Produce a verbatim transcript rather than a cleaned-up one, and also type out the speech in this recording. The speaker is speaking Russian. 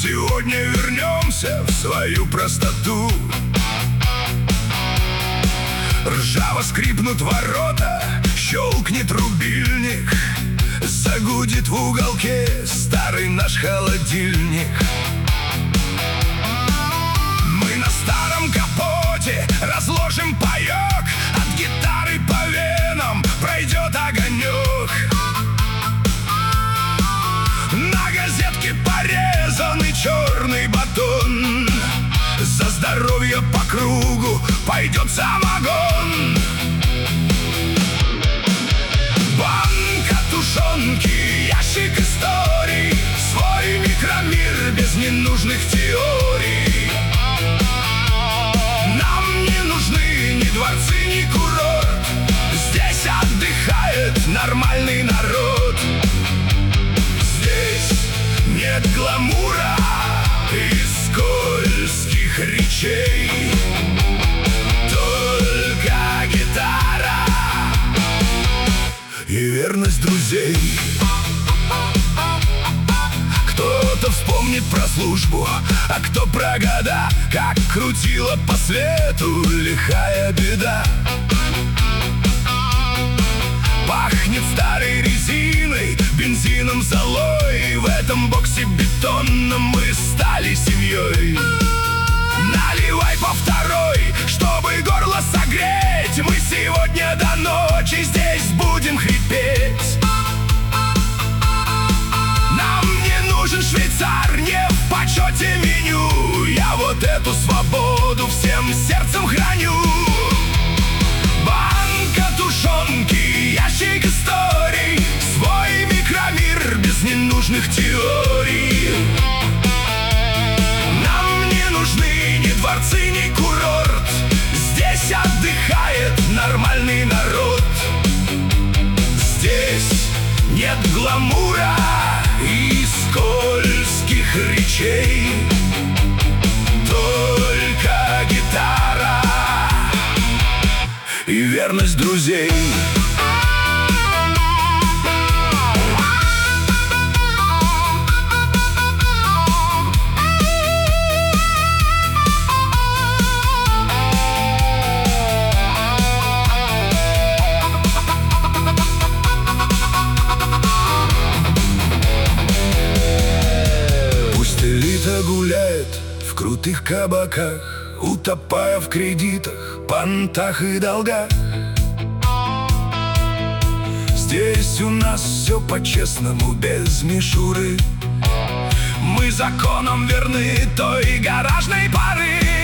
Сегодня вернемся в свою простоту. Ржаво скрипнут ворота, щелкнет рубильник, загудит в уголке старый наш холодильник. Мы на старом капоте разложим паёк, от гитары по венам пройдет огонек. На газетке порезанный черный батон, за здоровье по кругу пойдет самогон. Банка тушенки, ящик историй, свой микромир без ненужных теорий. Нам не нужны ни дворцы, ни курорт, здесь отдыхает нормальный народ. Здесь нет гламура и скользких речей, только гитара и верность друзей. Кто-то вспомнит про службу, а кто про года, как крутила по свету лихая беда. Пахнет старой резиной, бензином, золой. В этом боксе бетонном мы стали семьей. Наливай по второй, чтобы горло согреть. Мы сегодня до ночи здесь будем хрипеть. Нам не нужен швейцар, не в почете меню. Я вот эту свободу всем сердцем храню. Банка тушенки, ящик историй, свой микромир без ненужных теорий. Нам не нужны ни дворцы, ни курорт, здесь отдыхает нормальный народ. Здесь нет гламура и скользких речей, только гитара и верность друзей. Пусть элита гуляет в крутых кабаках, утопая в кредитах, понтах и долгах. Здесь у нас все по-честному, без мишуры. Мы законом верны той гаражной поры.